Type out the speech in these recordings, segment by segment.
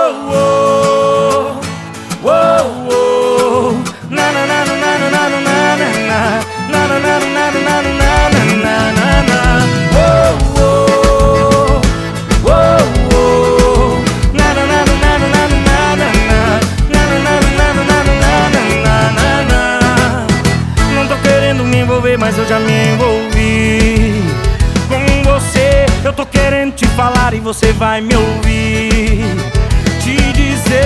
Não tô querendo me envolver, mas eu já me envolvi com você. Eu tô querendo te falar e você vai me ouvir. Te dizer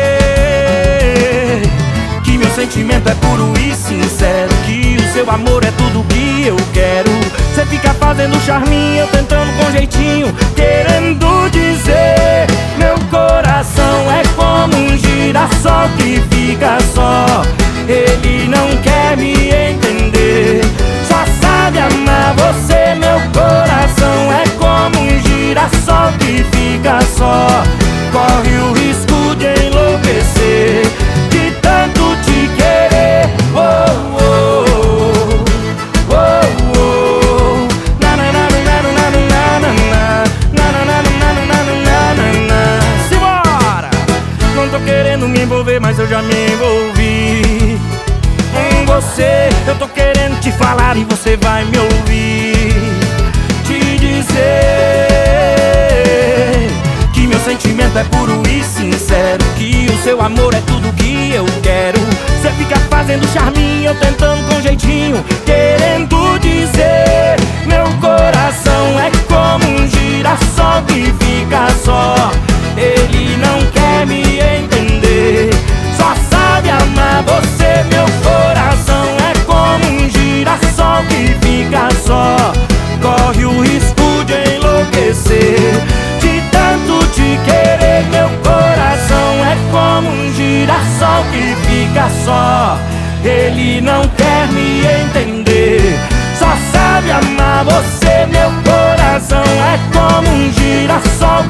que meu sentimento é puro e sincero, que o seu amor é tudo que eu quero. Você fica fazendo charminho, eu tentando com jeitinho, querendo dizer: meu coração é como um girassol que fica só. Ele não quer me entender, só sabe amar você. Meu coração é como um girassol que fica só. Corre o risco de enlouquecer, de tanto te querer. Oh, oh, oh, oh, oh. Na, na, na, na, na, na, na, na, na. Simbora! Não tô querendo me envolver, mas eu já me envolvi com você. Eu tô querendo te falar e você vai me ouvir. Te dizer que meu sentimento é puro e sincero, que o seu amor é tudo que eu quero. Você fica fazendo charminho, eu tentando com jeitinho, querendo dizer: meu coração é como um girassol que fica só. Ele não quer me entender, só sabe amar você. Meu coração é como um girassol que fica só. Corre o risco de enlouquecer, de tanto te querer. Meu coração é como um girassol que fica só. Ele não quer me entender, só sabe amar você. Meu coração é como um girassol